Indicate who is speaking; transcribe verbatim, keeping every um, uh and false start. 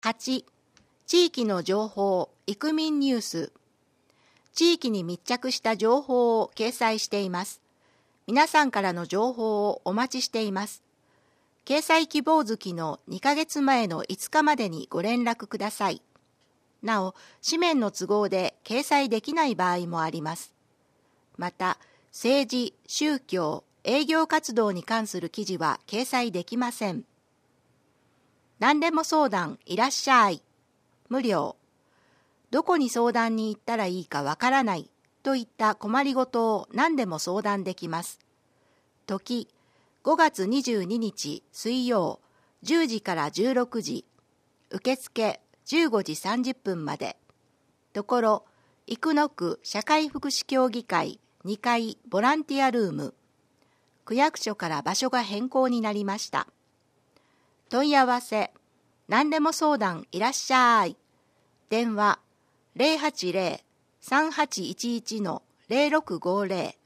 Speaker 1: はち、地域の情報、イクミンニュース。地域に密着した情報を掲載しています。皆さんからの情報をお待ちしています。掲載希望月のにかげつまえのいつかまでにご連絡ください。なお、紙面の都合で掲載できない場合もあります。また、政治、宗教、営業活動に関する記事は掲載できません。何でも相談いらっしゃい。無料。どこに相談に行ったらいいかわからないといった困りごとを何でも相談できます。時、ごがつにじゅうににち水曜じゅうじからじゅうろくじ。受付じゅうごじさんじゅっぷんまで。ところ、生野区社会福祉協議会にかいボランティアルーム。区役所から場所が変更になりました。問い合わせ、何でも相談いらっしゃい。電話、ゼロはちゼロ さんはちいちいち ゼロろくごゼロ